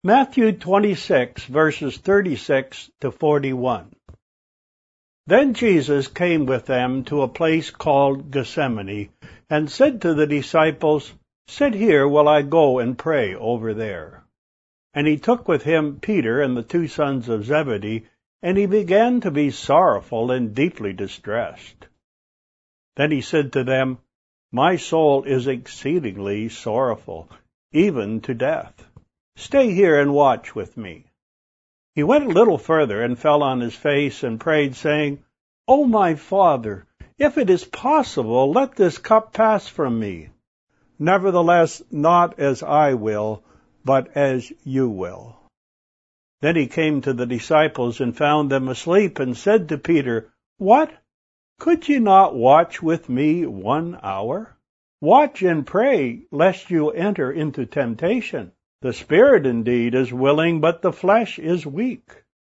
Matthew 26, verses 36 to 41. Then Jesus came with them to a place called Gethsemane, and said to the disciples, "Sit here while I go and pray over there." And he took with him Peter and the two sons of Zebedee, and he began to be sorrowful and deeply distressed. Then he said to them, "My soul is exceedingly sorrowful, even to death. Stay here and watch with me." He went a little further and fell on his face and prayed, saying, "O my Father, if it is possible, let this cup pass from me. Nevertheless, not as I will, but as you will." Then he came to the disciples and found them asleep, and said to Peter, "What? Could you not watch with me 1 hour? Watch and pray, lest you enter into temptation. The spirit indeed is willing, but the flesh is weak."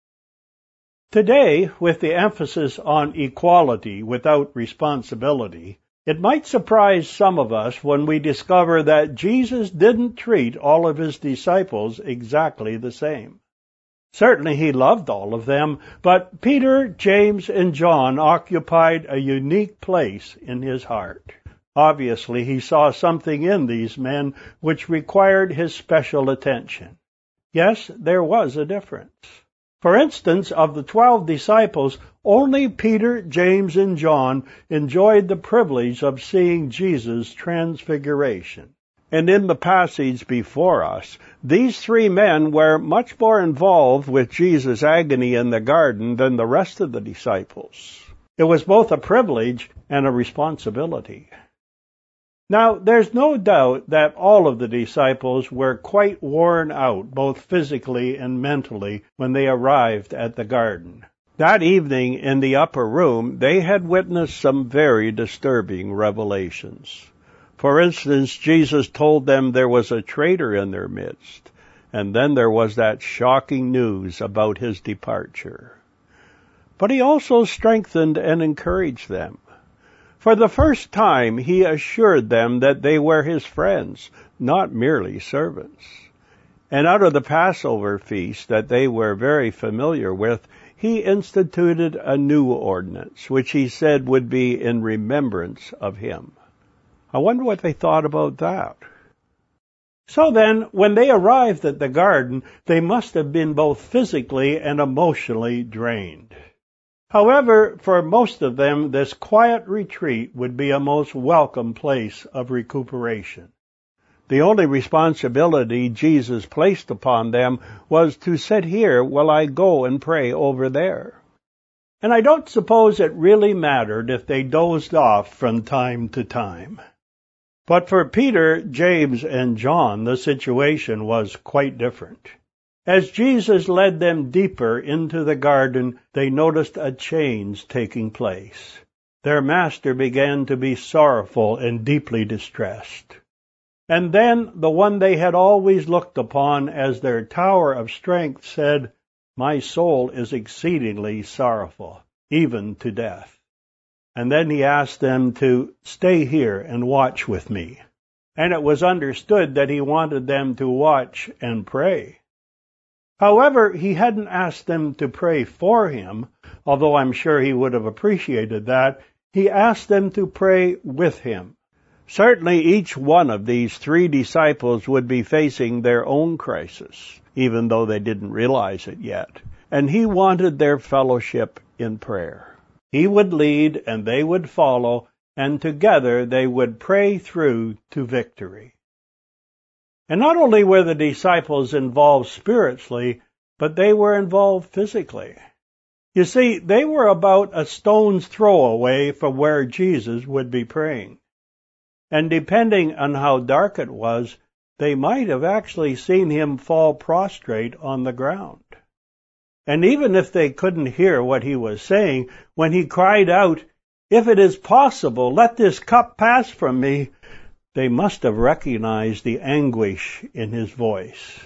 Today, with the emphasis on equality without responsibility, it might surprise some of us when we discover that Jesus didn't treat all of his disciples exactly the same. Certainly he loved all of them, but Peter, James, and John occupied a unique place in his heart. Obviously, he saw something in these men which required his special attention. Yes, there was a difference. For instance, of the 12 disciples, only Peter, James, and John enjoyed the privilege of seeing Jesus' transfiguration. And in the passage before us, these 3 men were much more involved with Jesus' agony in the garden than the rest of the disciples. It was both a privilege and a responsibility. Now, there's no doubt that all of the disciples were quite worn out, both physically and mentally, when they arrived at the garden. That evening in the upper room, they had witnessed some very disturbing revelations. For instance, Jesus told them there was a traitor in their midst, and then there was that shocking news about his departure. But he also strengthened and encouraged them. For the first time, he assured them that they were his friends, not merely servants. And out of the Passover feast that they were very familiar with, he instituted a new ordinance, which he said would be in remembrance of him. I wonder what they thought about that. So then, when they arrived at the garden, they must have been both physically and emotionally drained. However, for most of them, this quiet retreat would be a most welcome place of recuperation. The only responsibility Jesus placed upon them was to sit here while I go and pray over there. And I don't suppose it really mattered if they dozed off from time to time. But for Peter, James, and John, the situation was quite different. As Jesus led them deeper into the garden, they noticed a change taking place. Their master began to be sorrowful and deeply distressed. And then the one they had always looked upon as their tower of strength said, "My soul is exceedingly sorrowful, even to death." And then he asked them to stay here and watch with me. And it was understood that he wanted them to watch and pray. However, he hadn't asked them to pray for him, although I'm sure he would have appreciated that. He asked them to pray with him. Certainly each one of these 3 disciples would be facing their own crisis, even though they didn't realize it yet. And he wanted their fellowship in prayer. He would lead and they would follow, and together they would pray through to victory. And not only were the disciples involved spiritually, but they were involved physically. You see, they were about a stone's throw away from where Jesus would be praying. And depending on how dark it was, they might have actually seen him fall prostrate on the ground. And even if they couldn't hear what he was saying, when he cried out, "If it is possible, let this cup pass from me," they must have recognized the anguish in his voice.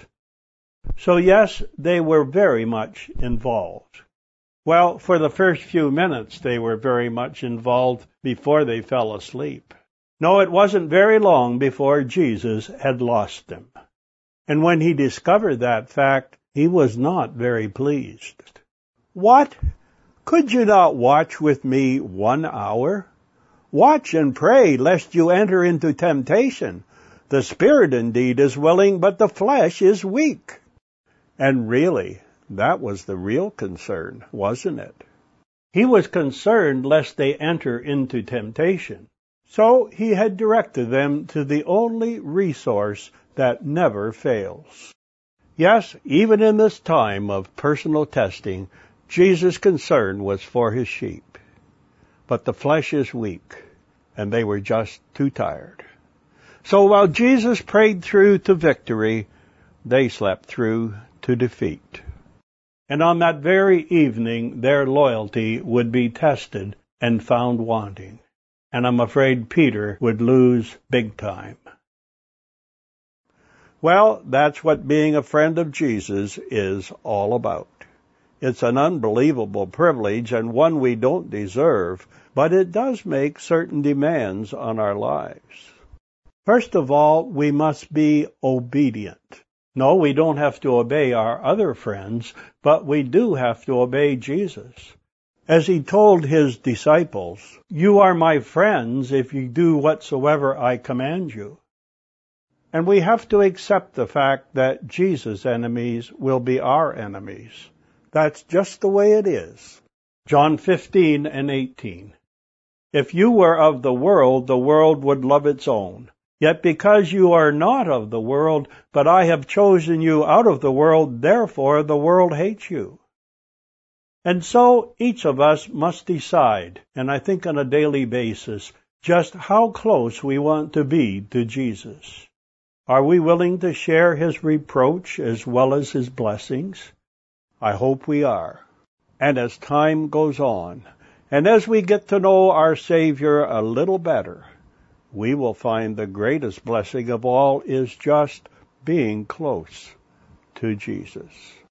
So yes, they were very much involved. Well, for the first few minutes they were very much involved before they fell asleep. No, it wasn't very long before Jesus had lost them. And when he discovered that fact, he was not very pleased. "What? Could you not watch with me 1 hour? Watch and pray, lest you enter into temptation. The spirit indeed is willing, but the flesh is weak." And really, that was the real concern, wasn't it? He was concerned lest they enter into temptation. So he had directed them to the only resource that never fails. Yes, even in this time of personal testing, Jesus' concern was for his sheep. But the flesh is weak, and they were just too tired. So while Jesus prayed through to victory, they slept through to defeat. And on that very evening, their loyalty would be tested and found wanting. And I'm afraid Peter would lose big time. Well, that's what being a friend of Jesus is all about. It's an unbelievable privilege and one we don't deserve, but it does make certain demands on our lives. First of all, we must be obedient. No, we don't have to obey our other friends, but we do have to obey Jesus. As he told his disciples, "You are my friends if you do whatsoever I command you." And we have to accept the fact that Jesus' enemies will be our enemies. That's just the way it is. John 15:18. "If you were of the world would love its own. Yet because you are not of the world, but I have chosen you out of the world, therefore the world hates you." And so each of us must decide, and I think on a daily basis, just how close we want to be to Jesus. Are we willing to share his reproach as well as his blessings? I hope we are. And as time goes on, and as we get to know our Savior a little better, we will find the greatest blessing of all is just being close to Jesus.